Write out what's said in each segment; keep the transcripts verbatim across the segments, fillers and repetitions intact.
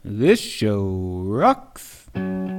This show rocks.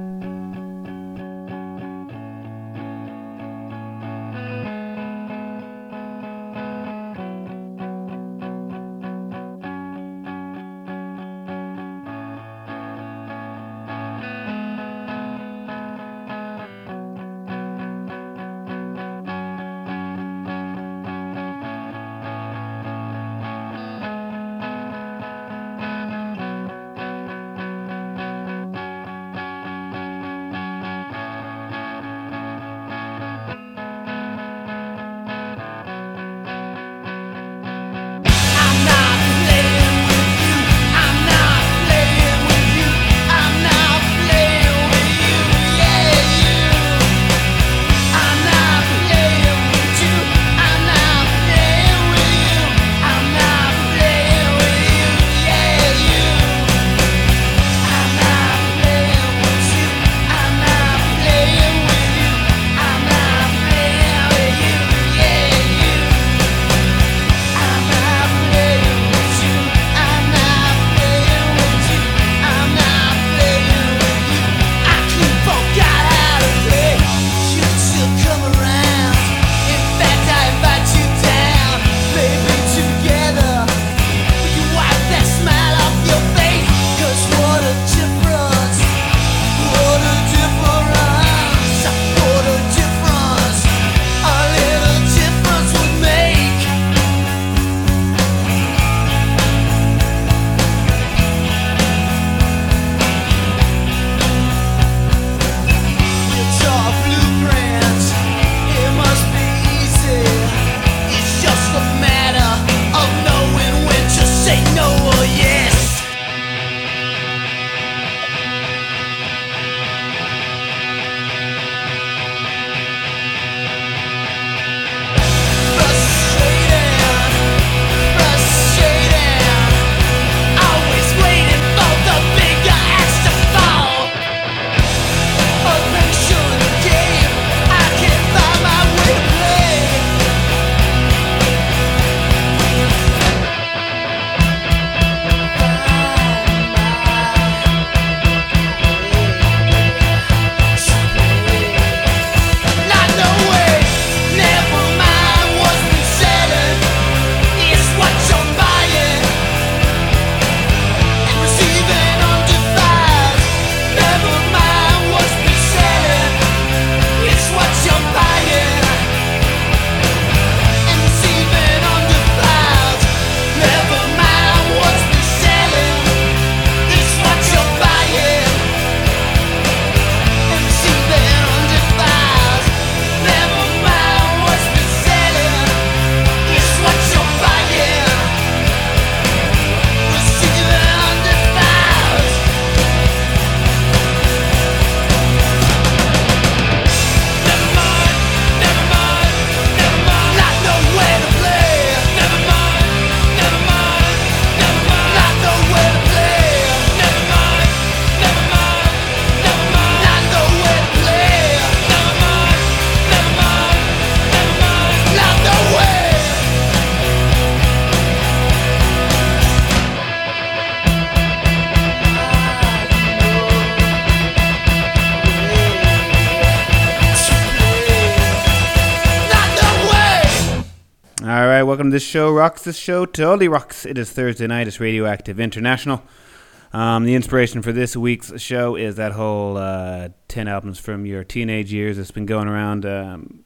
Welcome to this show rocks. This show totally rocks. It is Thursday night. It's Radioactive International. Um, the inspiration for this week's show is that whole uh, ten albums from your teenage years that's been going around. Um,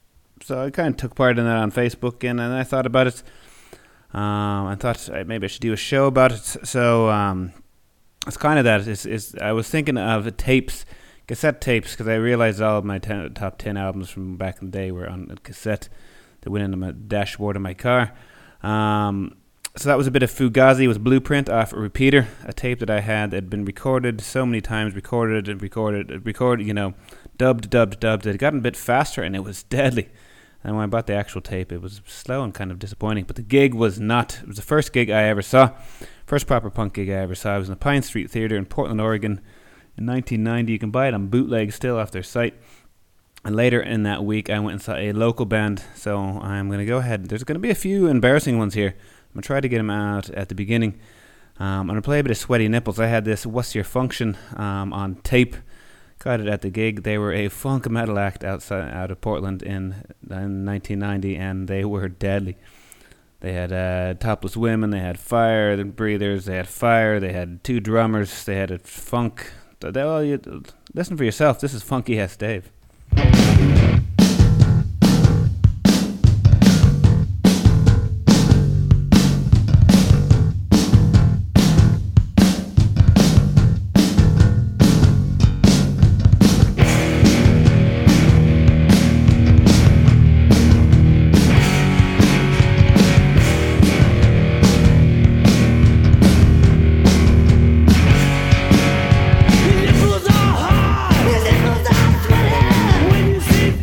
so I kind of took part in that on Facebook, and, and I thought about it. Um, I thought maybe I should do a show about it. So um, it's kind of that. It's, it's, I was thinking of the tapes, cassette tapes, because I realized all of my ten, top ten albums from back in the day were on cassette. That went into my dashboard of my car. Um, so that was a bit of Fugazi with Blueprint off a repeater, a tape that I had that had been recorded so many times, recorded and recorded, recorded, you know, dubbed, dubbed, dubbed. It had gotten a bit faster and it was deadly. And when I bought the actual tape, it was slow and kind of disappointing. But the gig was not. It was the first gig I ever saw, first proper punk gig I ever saw. It was in the Pine Street Theatre in Portland, Oregon in nineteen ninety. You can buy it on bootleg still off their site. And later in that week, I went and saw a local band. So I'm going to go ahead. There's going to be a few embarrassing ones here. I'm going to try to get them out at the beginning. Um, I'm going to play a bit of Sweaty Nipples. I had this What's Your Function um, on tape. Got it at the gig. They were a funk metal act outside out of Portland in, in nineteen ninety, and they were deadly. They had uh, Topless Women, they had Fire, the Breathers, they had Fire, they had two drummers, they had a funk. They, well, you, listen for yourself. This is Funky Hess Dave. When you see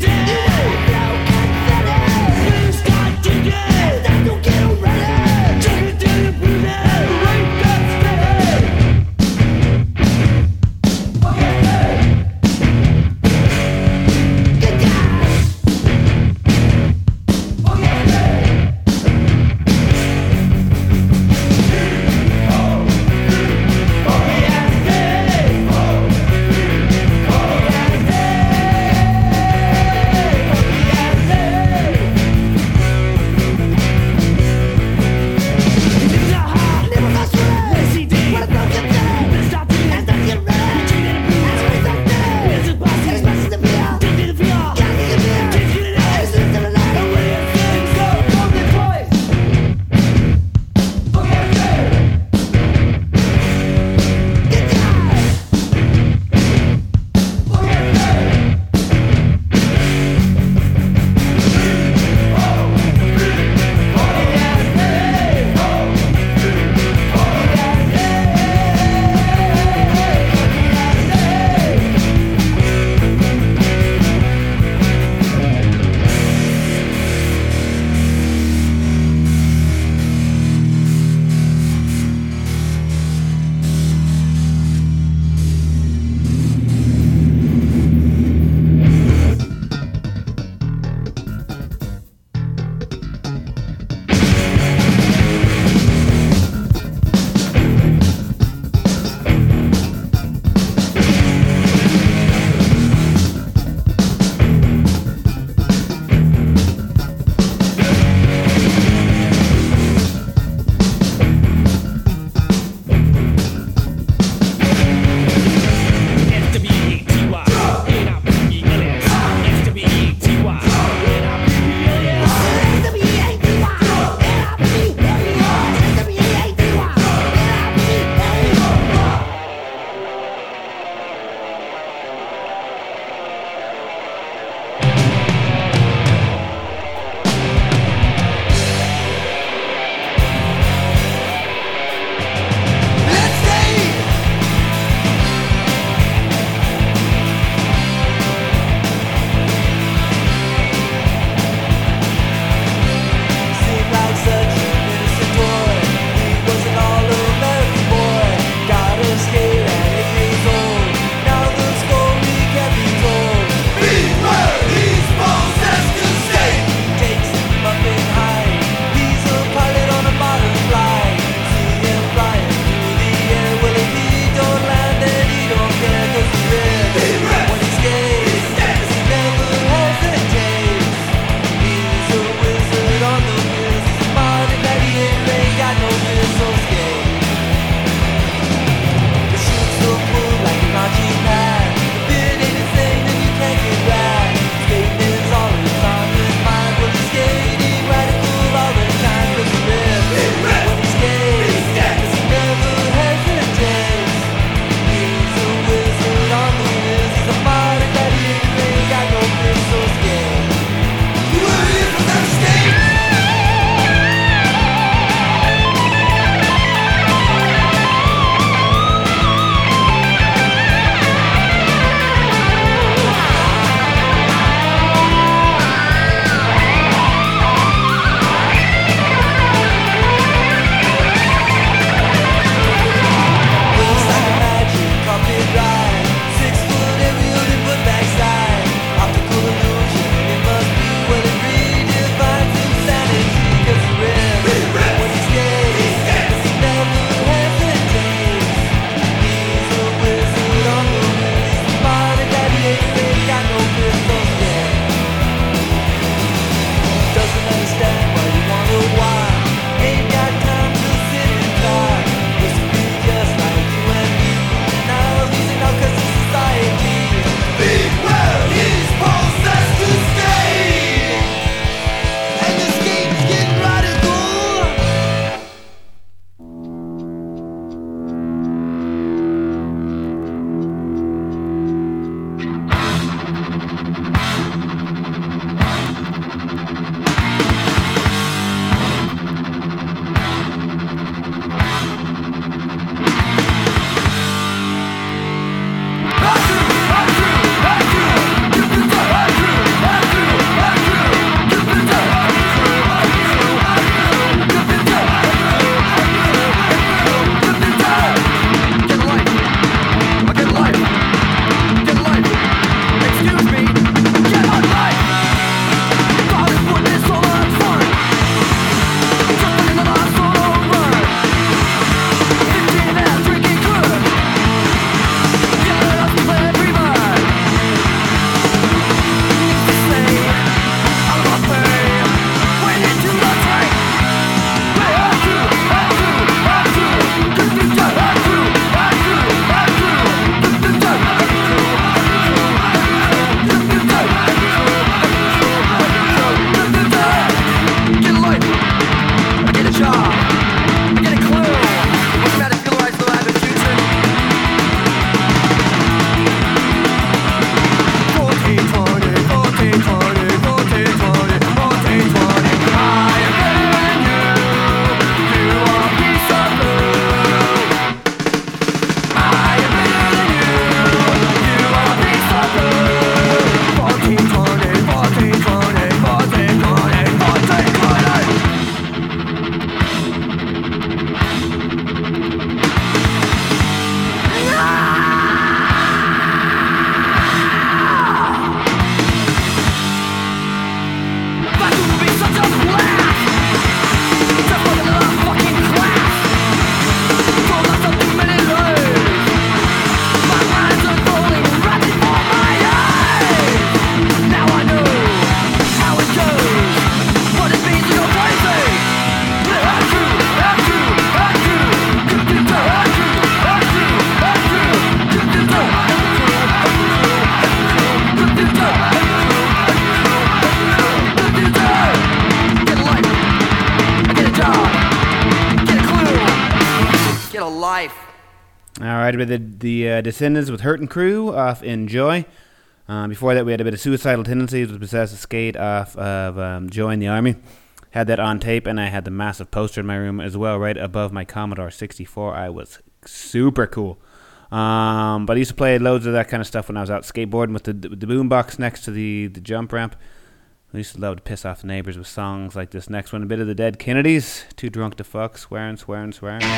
right, we did the uh, Descendants with Hurtin' Crew off Enjoy. Um, before that, we had a bit of Suicidal Tendencies with Possessive Skate off of um, Join the Army. Had that on tape, and I had the massive poster in my room as well, right above my Commodore sixty-four. I was super cool. Um, but I used to play loads of that kind of stuff when I was out skateboarding with the, with the boombox next to the, the jump ramp. I used to love to piss off the neighbors with songs like this next one. A bit of the Dead Kennedys. Too drunk to fuck. Swearing, swearing, swearing. Went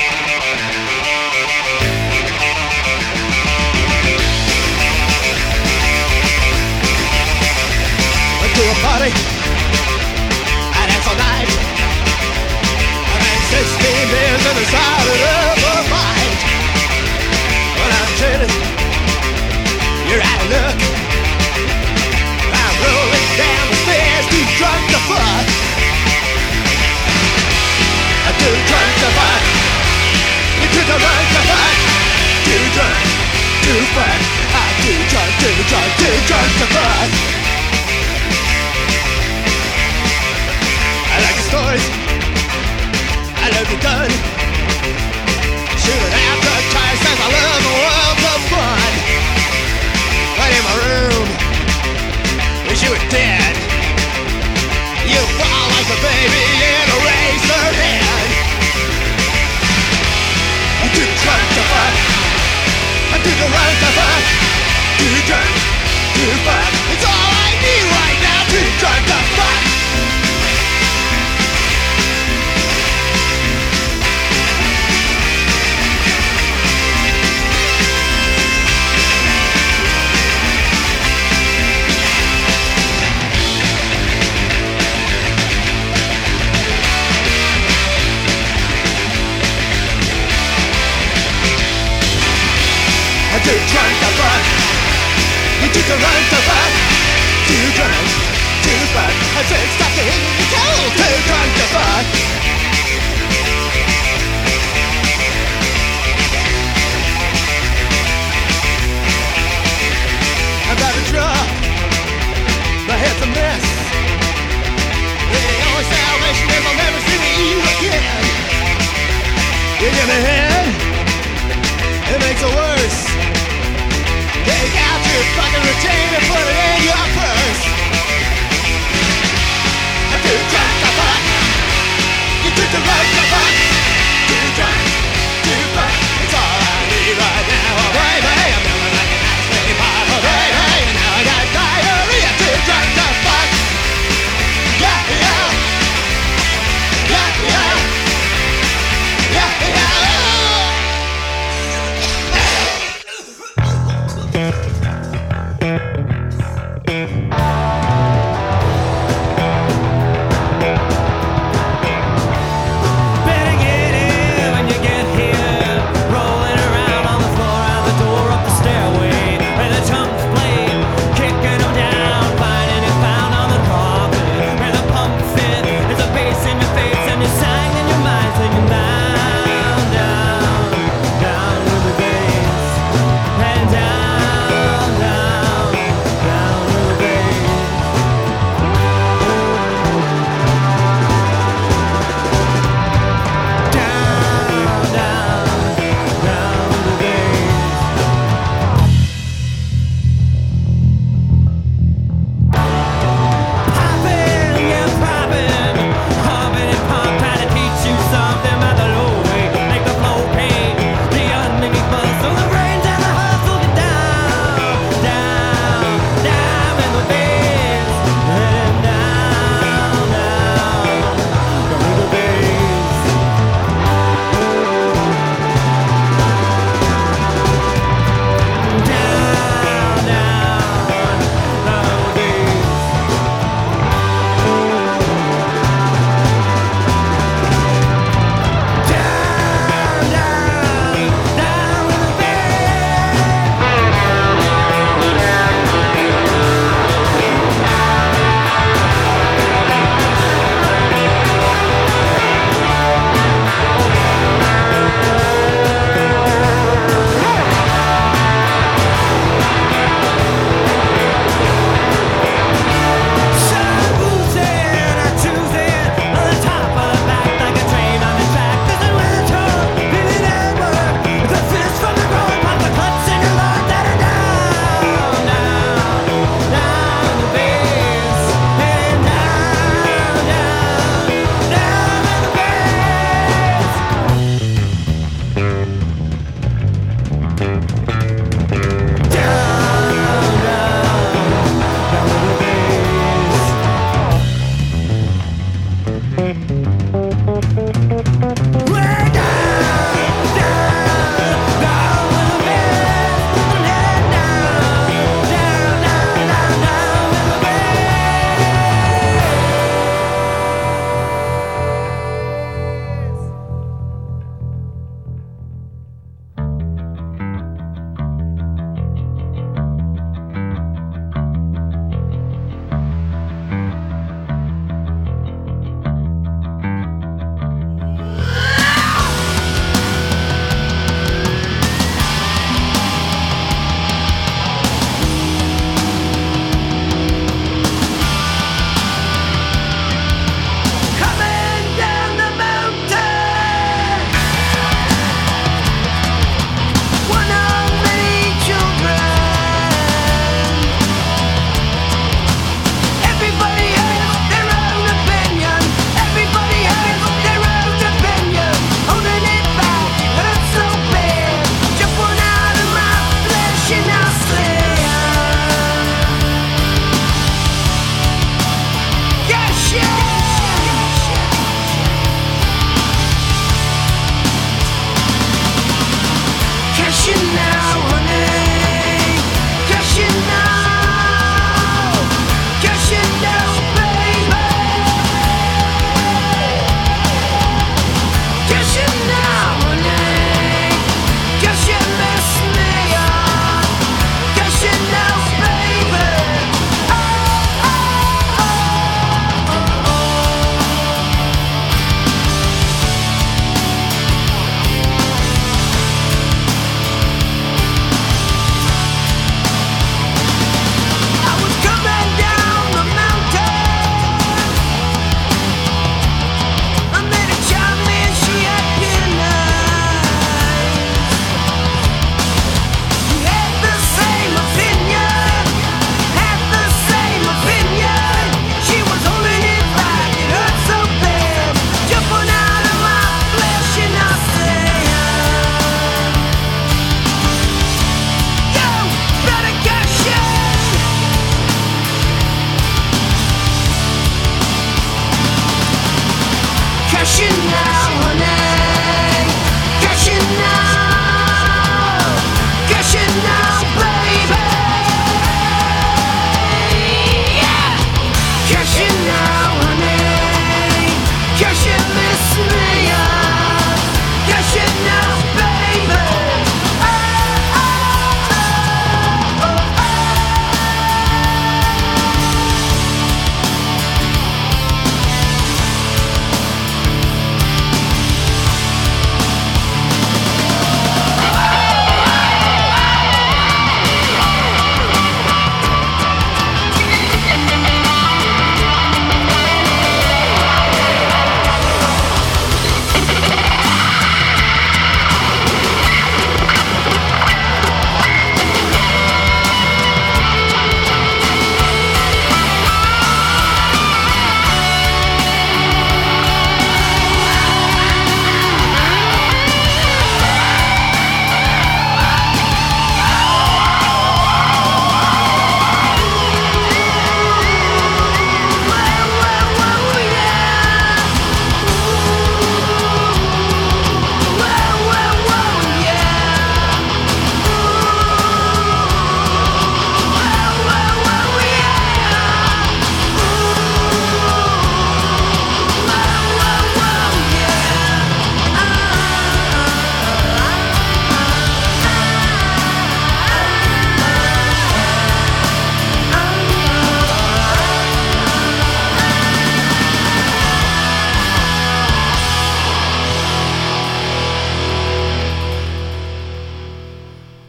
to a party and it's all night. I had sixteen beers and decided up a fight. When I'm chilling, you're out of luck. I'm rolling down the stairs, too drunk to fuck. I'm too drunk to fuck. You're too drunk to fuck. Too drunk to fuck. I'm too drunk, too drunk, too drunk to fuck. I like the stories, I love the gun. Shooting out the tires cause I love the world of fun. Right in my room, wish you were dead. You fall like a baby in a razor head. I'm too drunk to fuck. I'm too drunk to fuck. Too drunk to fuck. It's all I need right now. Too drunk to fuck. Too drunk to fuck. You too drunk to fuck. Too drunk to fuck. I said stop the hit me cold. Too drunk to fuck. I'm about to drop. My head's a mess. The only salvation is I'll never see you again. You give me head, it makes it worse. Take out your fucking routine and put it in your purse. I'm too drunk to fuck. You're too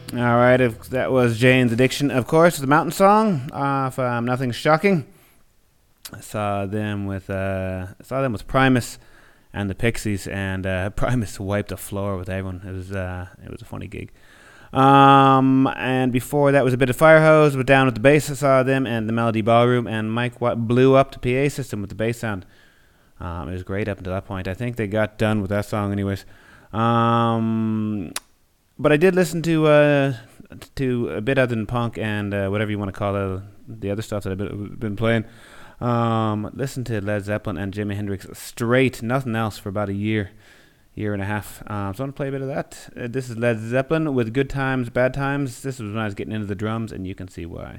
All right, if that was Jane's Addiction, of course, the Mountain Song off um, Nothing Shocking. I saw them with uh, I saw them with Primus and the Pixies, and uh, Primus wiped the floor with everyone. It was uh, it was a funny gig. Um, and before that was a bit of Firehose, but Down with the Bass. I saw them and the Melody Ballroom, and Mike Watt blew up the P A system with the bass sound. Um, it was great up until that point. I think they got done with that song anyways. Um, but I did listen to uh, to a bit other than punk and uh, whatever you want to call it, the other stuff that I've been, been playing. Um, listen to Led Zeppelin and Jimi Hendrix straight, nothing else for about a year, year and a half. Um, so I'm going to play a bit of that. Uh, this is Led Zeppelin with Good Times, Bad Times. This was when I was getting into the drums, and you can see why.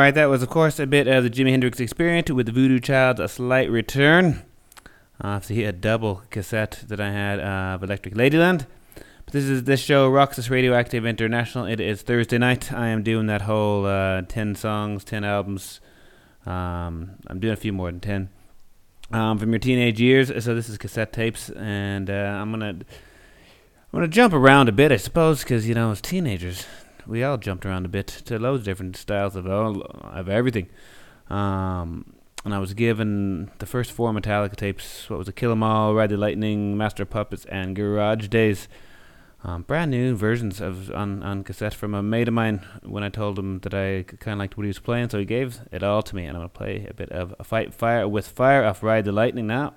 right, that was, of course, a bit of the Jimi Hendrix Experience with the Voodoo Child's A Slight Return. Uh, see a double cassette that I had uh, of Electric Ladyland. But this is this show, Roxas Radioactive International. It is Thursday night. I am doing that whole uh, ten songs, ten albums. Um, I'm doing a few more than ten. Um, from your teenage years. So this is cassette tapes, and uh, I'm gonna I'm gonna jump around a bit, I suppose, because you know, as teenagers, we all jumped around a bit to loads of different styles of all of everything. Um, and I was given the first four Metallica tapes. What was it? Kill 'Em All, Ride the Lightning, Master of Puppets, and Garage Days. Um, brand new versions of on, on cassette from a mate of mine when I told him that I kind of liked what he was playing, so he gave it all to me, and I'm going to play a bit of a Fight Fire with Fire off Ride the Lightning now.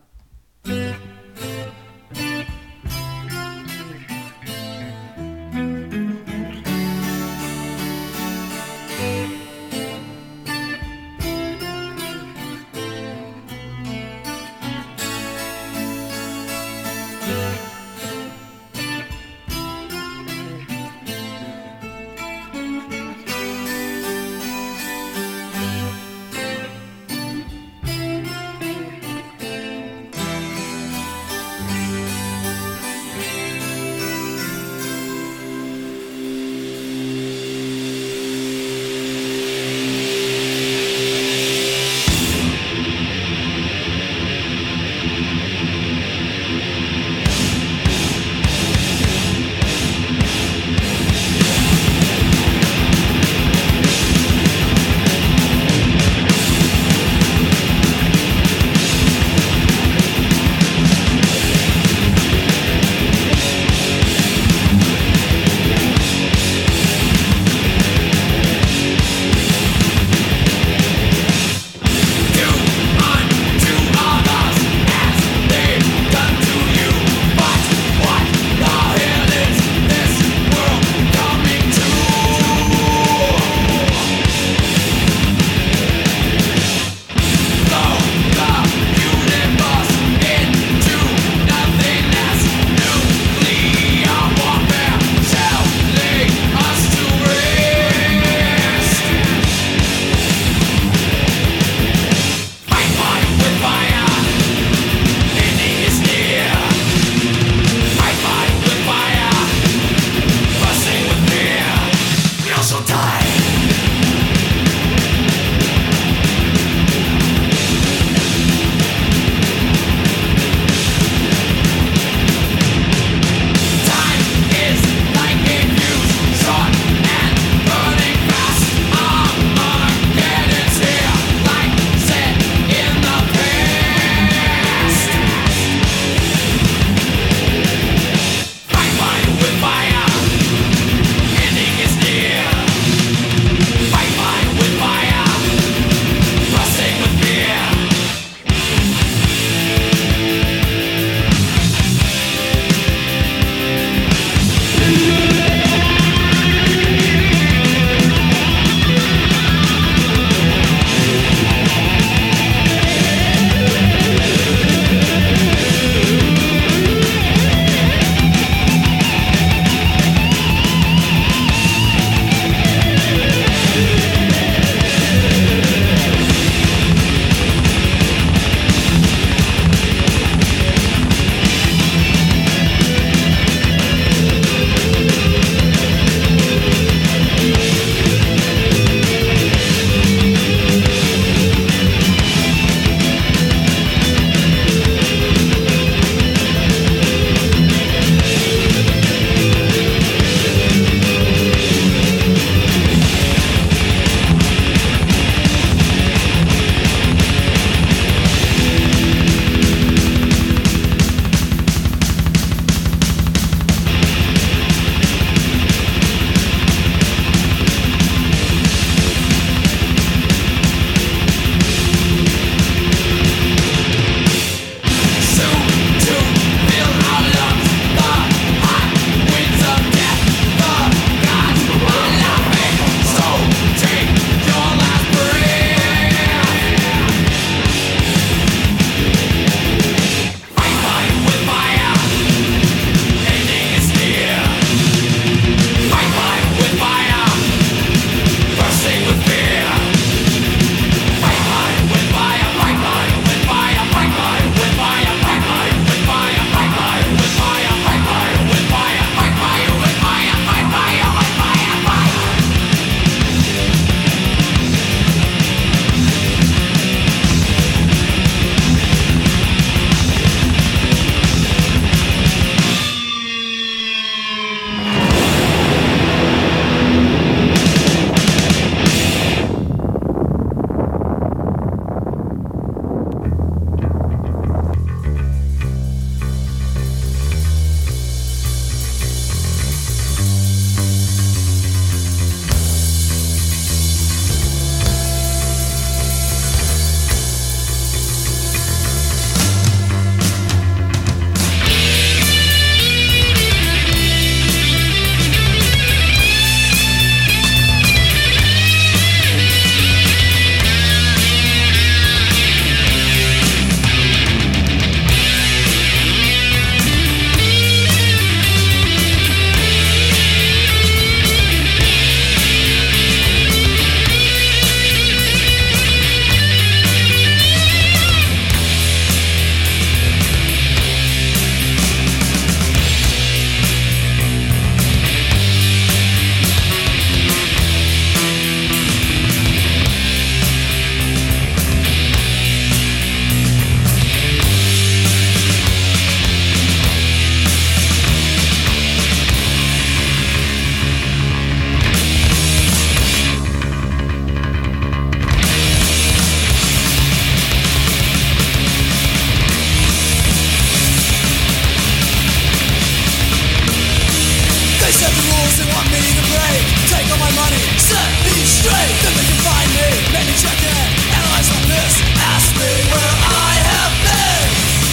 the rules they want me to break. Take all my money, set me straight. Then they can find me, make me check in, analyze my piss, ask me where I have been.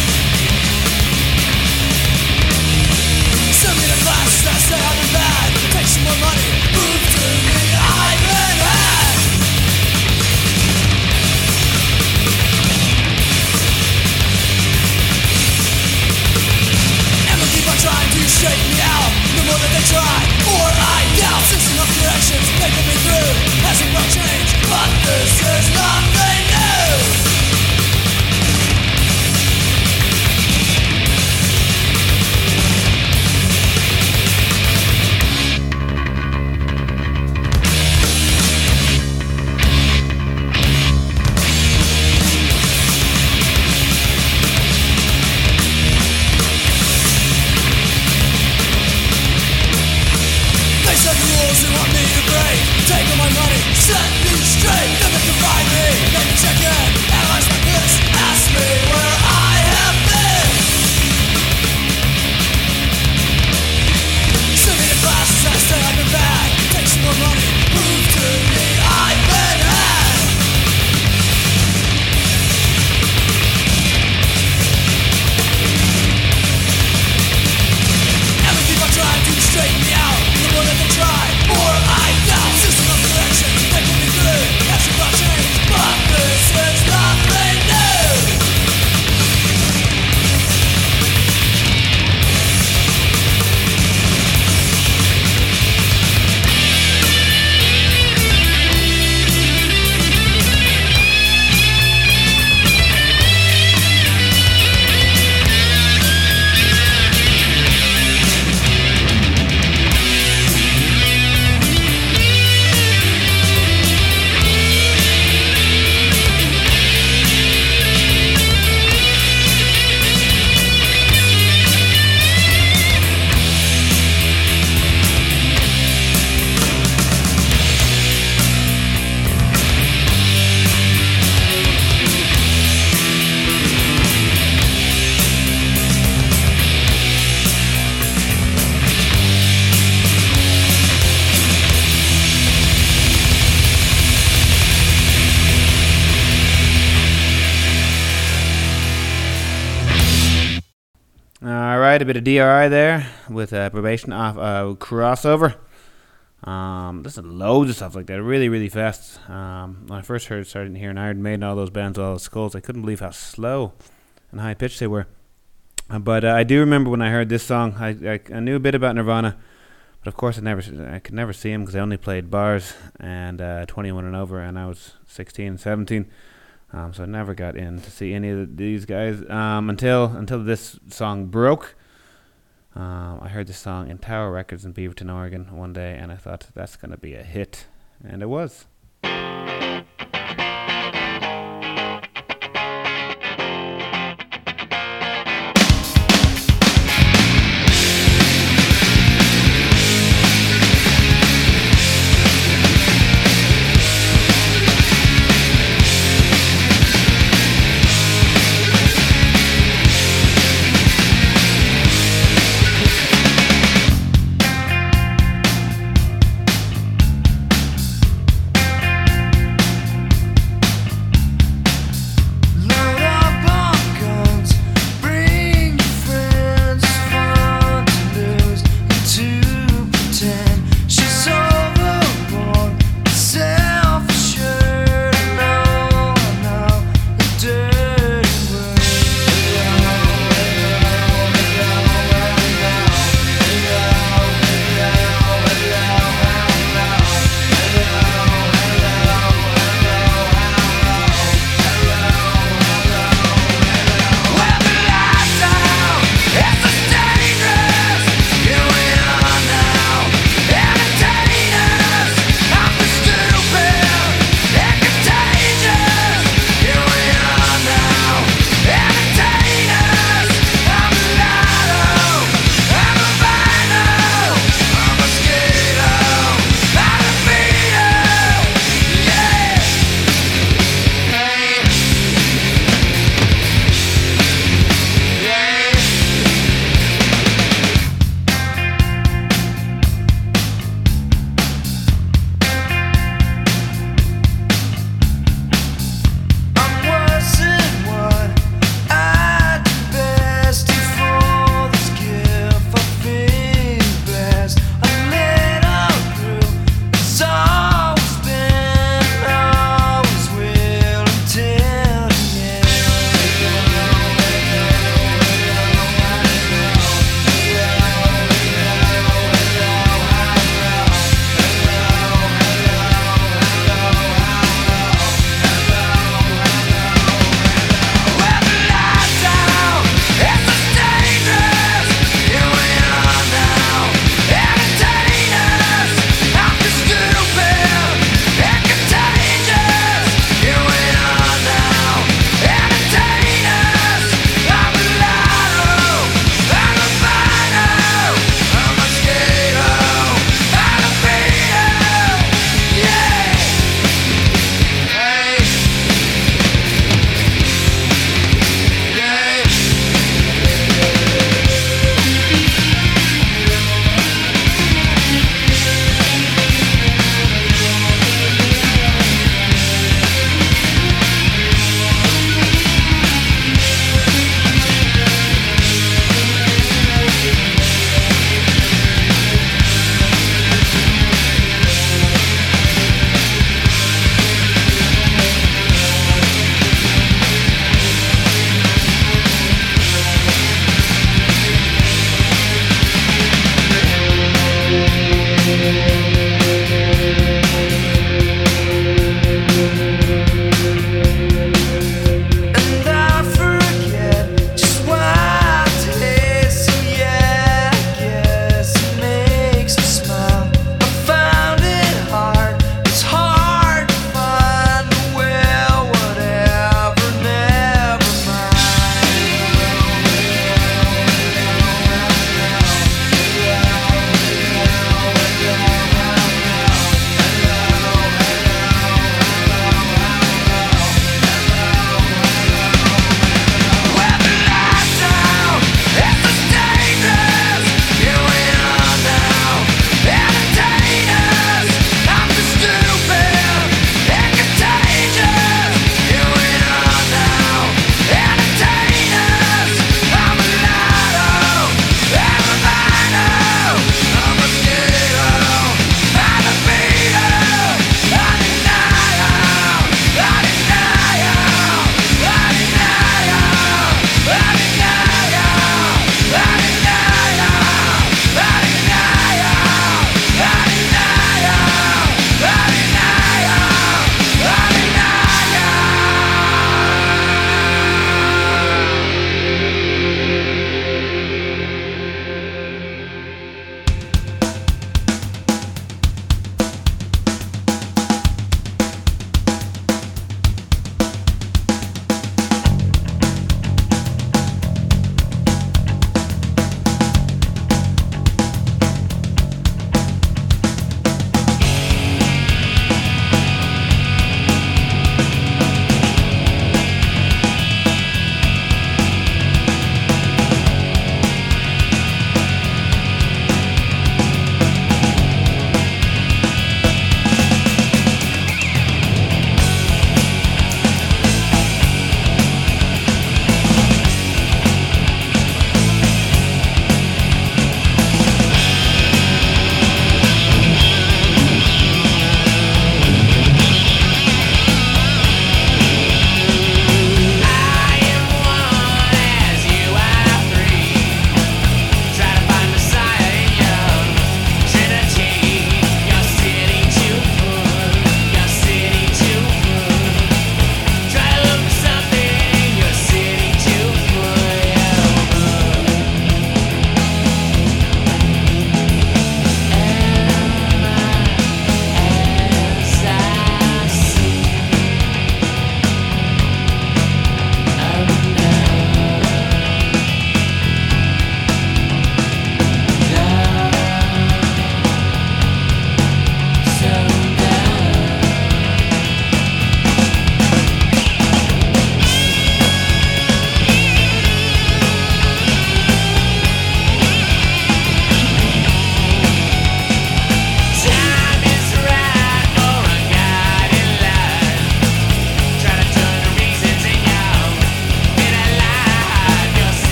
Send me to classes that say I've been bad. Take some more money, prove to me I've been had. And they'll keep on trying to shake me out. The more that they try, more I doubt. Six enough directions, they put me through. Hasn't brought change, but this is nothing new. They want me to break. Take all my money, set me straight. Then they can find me, make me check in, analyze my piss, ask me where I have been. Send me to classes that say I've been bad. Take some more money, prove to me I've been had. And they keep on trying to straighten me out. The more that they try, more I doubt. System of correction, they put me through. Hasn't brought change, but this is nothing new. A bit of D R I there with uh, Probation off uh, Crossover. Um, there's loads of stuff like that, really, really fast. Um, when I first heard, started hearing Iron Maiden, all those bands, all those skulls, I couldn't believe how slow and high pitched they were. Uh, but uh, I do remember when I heard this song, I, I I knew a bit about Nirvana, but of course I never I could never see them because I only played bars and uh, twenty-one and over, and I was sixteen and seventeen. Um, so I never got in to see any of these guys um, until until this song broke. Um, I heard this song in Tower Records in Beaverton, Oregon one day, and I thought that's going to be a hit, and it was.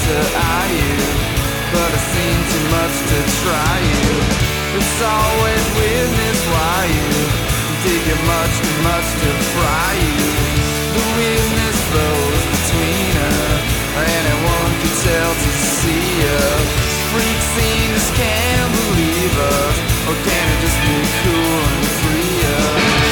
to eye you, but I've seen too much to try you. It's always weirdness why you dig it much too much to fry you. The weirdness flows between us, anyone can tell to see us. Freak scenes can't believe us, or can it just be cool and free us?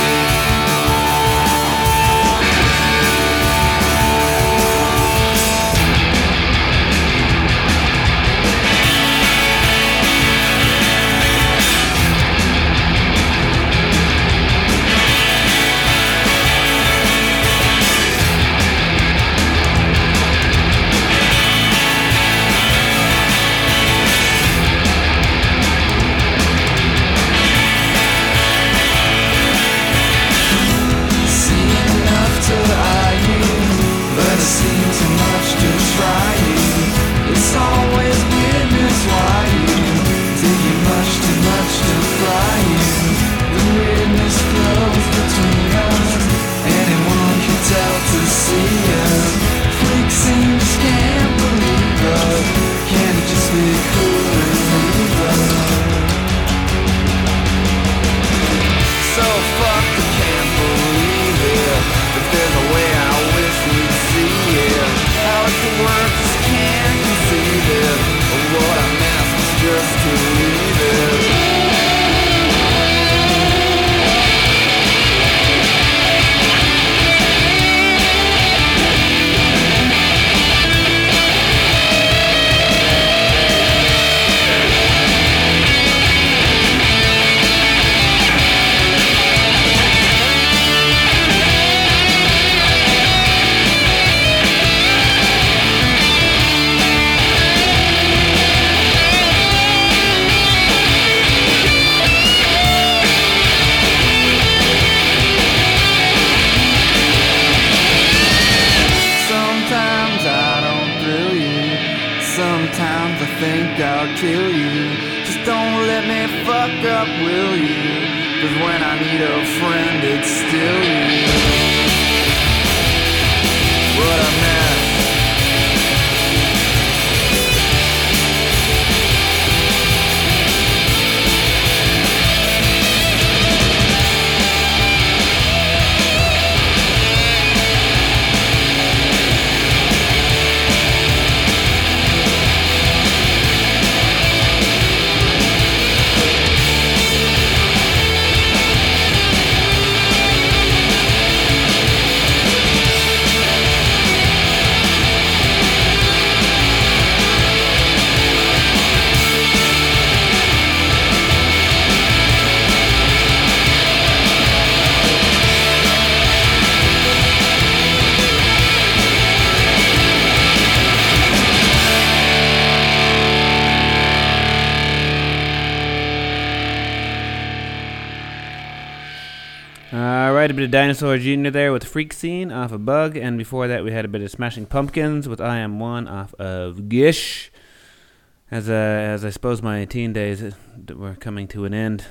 A bit of Dinosaur Junior there with Freak Scene off of Bug, and before that we had a bit of Smashing Pumpkins with I Am One off of Gish. As uh, as I suppose my teen days were coming to an end,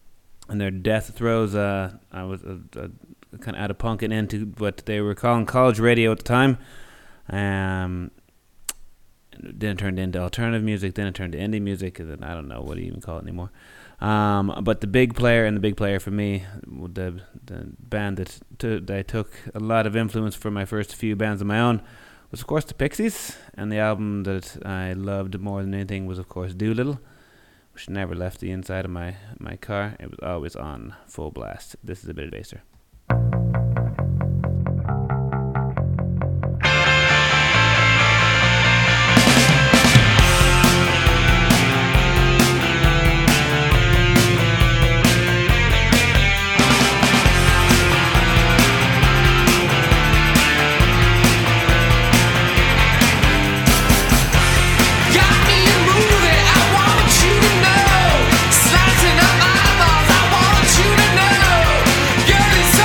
and their death throes, uh, I was uh, uh, kind of out of punk and into what they were calling college radio at the time. Um, then it turned into alternative music, then it turned to indie music, and then I don't know what do you even call it anymore. Um, but the big player, and the big player for me, the the band that, t- that I took a lot of influence from my first few bands of my own, was of course the Pixies, and the album that I loved more than anything was of course Doolittle, which never left the inside of my, my car. It was always on full blast. This is a bit of baser. Slicing up my eyeballs, I want you to know, girl, it's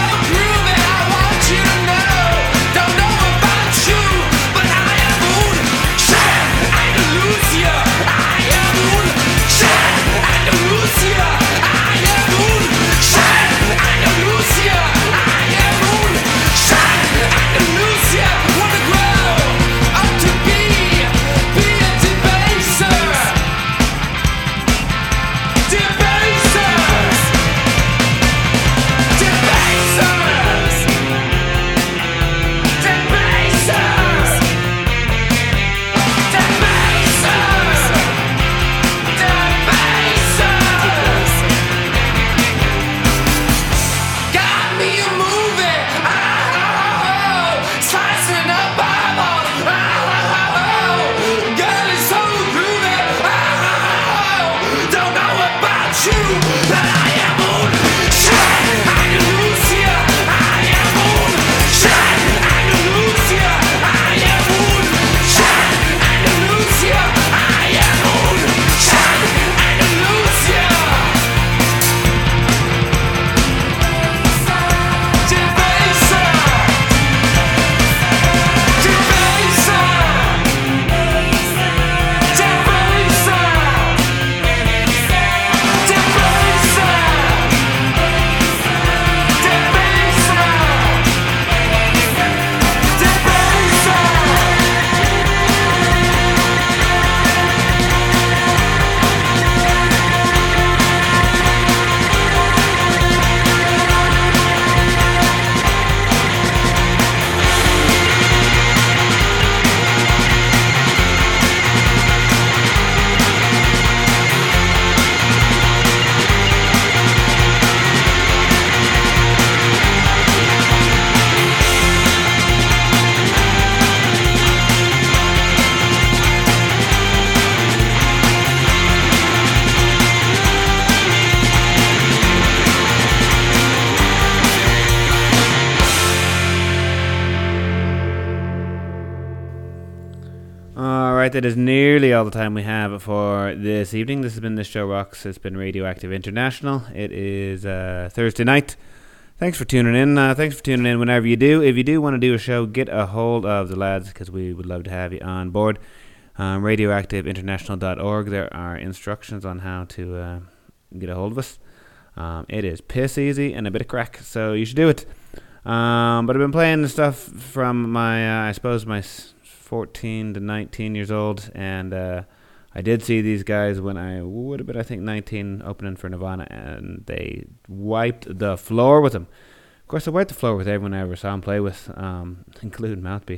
Alright, that is nearly all the time we have for this evening. This has been This Show Rocks. It's been Radioactive International. It is uh, Thursday night. Thanks for tuning in. Uh, thanks for tuning in whenever you do. If you do want to do a show, get a hold of the lads because we would love to have you on board. Um, radioactive international dot org. There are instructions on how to uh, get a hold of us. Um, it is piss easy and a bit of crack, so you should do it. Um, but I've been playing the stuff from my, uh, I suppose, my fourteen to nineteen years old, and uh, I did see these guys when I would have been, I think, nineteen, opening for Nirvana, and they wiped the floor with them. Of course, I wiped the floor with everyone I ever saw them play with, um, including Mouthpiece.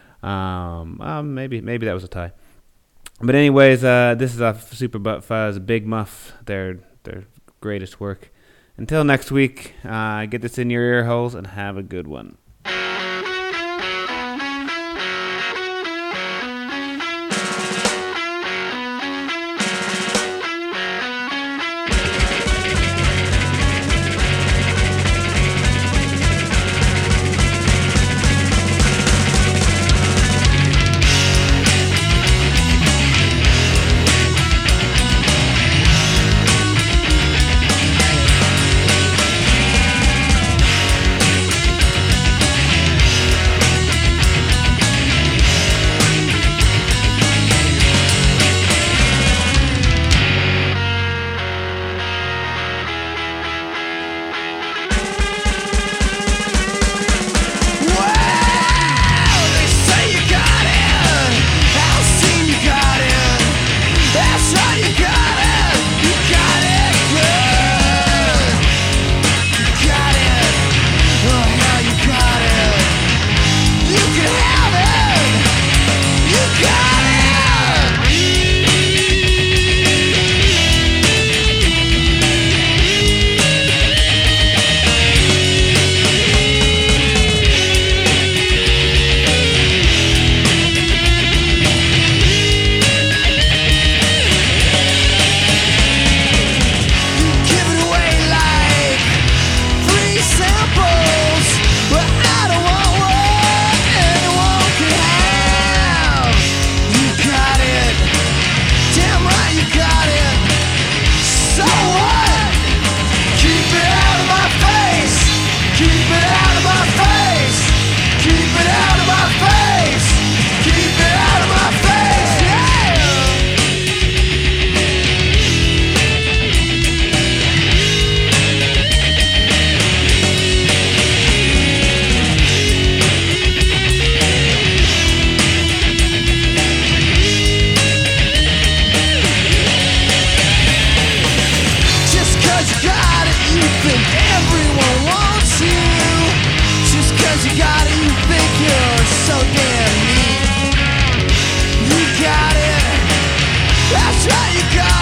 Um, um, maybe maybe that was a tie. But anyways, uh, this is off Super Butt Fuzz, Big Muff, their their greatest work. Until next week, uh, get this in your ear holes and have a good one. That's right, you got